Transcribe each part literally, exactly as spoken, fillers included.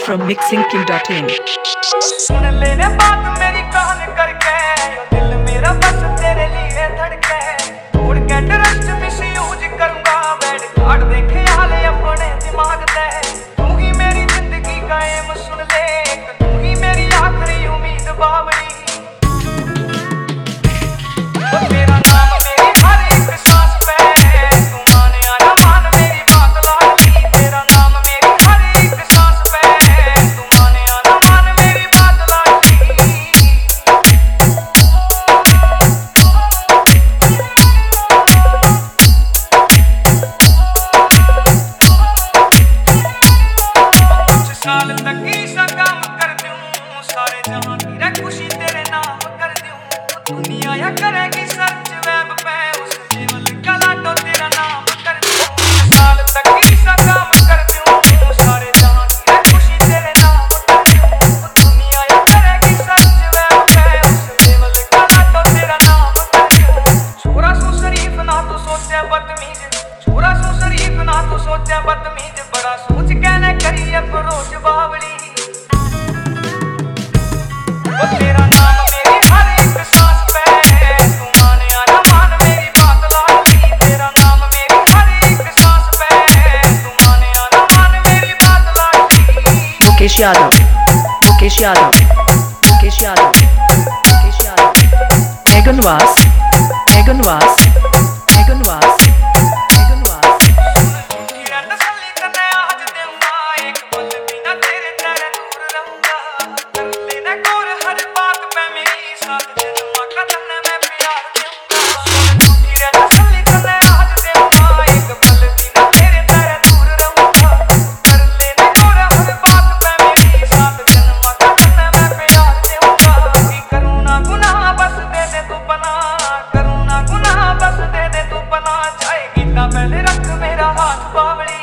from mixing king dot in. सुन लेने बात मेरी कान करके, दिल मेरा बस तेरे लिए धड़के, छोड़ के ट्रस्ट मिसयूज करूंगा, बैड कार्ड देखे हाले अपने दिमाग पे, तू ही मेरी जिंदगी का एम सुन ले, तू ही मेरी आखिरी उम्मीद बावली, वो तेरा नाम मेरी हर एक सांस पे, तू माने आया मान मेरी बात लाडली, तेरा नाम मेरी हर एक सांस पे, तू माने आया मान मेरी बात लाडली। कुछ साल तक ऐसा काम कर दूं, सारे जहां की रे खुशी तेरे नाम कर दूं, दुनिया या करेगी सर्च वेब पे, उस केवल कला तो तेरा नाम कर दूं। कुछ साल तक ऐसा काम कर दूं, सारे जहां की रे खुशी तेरे नाम कर दूं, दुनिया या करेगी सर्च वेब पे, उस केवल कला तो तेरा नाम कर दूं। छोरा सो शरीफ ना तू सोचे बदतमीज, छोरा सो शरीफ ना तू सोचे बदतमीज, बड़ा सोच कहने करी अप्रोच बावली, वो तेरा नाम मेरी हर एक सांस पे, तू माने आया मान मेरी बात लाडली, तेरा नाम मेरी हर एक सांस पे, तू माने आया मान मेरी बात लाडली। Mukesh Yadav, Mukesh Yadav, Mukesh Yadav, Mukesh Yadav, Megan Was, Megan Was, Megan Was, Megan Was. झूठी रे तसल्ली तन्ने आज देऊंगा, एक पल भी ना तेरे तेरे दूर रहूंगा, कर लेना गौर हर बात पे मेरी, साथ जन्मा का तन्ने मैं प्यार दूंगा। झूठी रे तसल्ली तन्ने आज देऊंगा, एक पल भी ना तेरे तेरे दूर रहूंगा, कर लेना गौर हर बात पे मेरी, साथ जन्मा का तन्ने मैं प्यार दूंगा। कि करूँ ना गुनाह बस दे दे तू पनाह, करूँ ना गुनाह बस दे दे तू पनाह, जाएगी ता पहले रख मेरा हाथ बावली,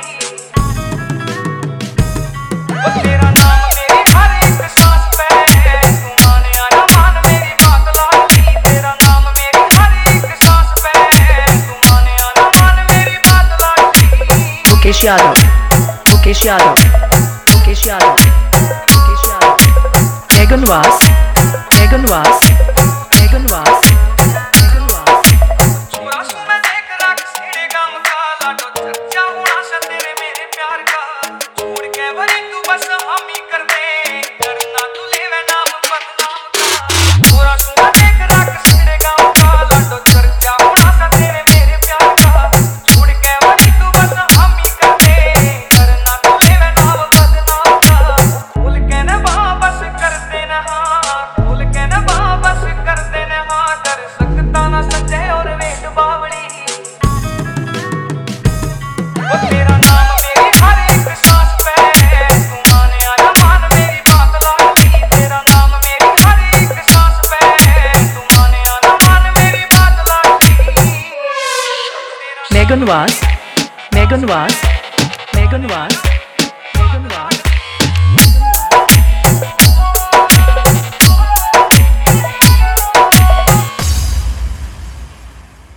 वो तेरा नाम मेरी हर एक सांस पे, तू माने आया मान मेरी बात लाडली, तेरा नाम मेरी हर एक सांस पे, तू माने आया मान मेरी बात लाडली। Mukesh Yadav, Mukesh Yadav, Mukesh Yadav, Mukesh Yadav, Megan Was, Megan Was, Megan Was, Megan Was. छोरा सू मैं देख रख सीढ़े गम का, लाडो चर्चा होना से तेरे मेरे प्यार का, छोड़ के भरी तू बस हामी कर दे, डरना तू लेवे नाम बदनाम का। छोरा सू मैं देख रख सीढ़े गम का, लाडो चर्चा होना से तेरे मेरे प्यार का, छोड़ के भरी तू बस हामी कर दे, डरना तू लेवे नाम बदनाम का। खोल के न बाह बस कर देना हाँ, खोल के न बाह बस कर देना हाँ, कर सकता ना सच्चे और वेट बावली, वो तेरा नाम मेरी हर एक सांस पे, तू माने आया मान मेरी बात लाडली, तेरा नाम मेरी हर एक सांस पे, तू माने आया मान मेरी बात लाडली। Megan Was, Megan Was, Megan Was.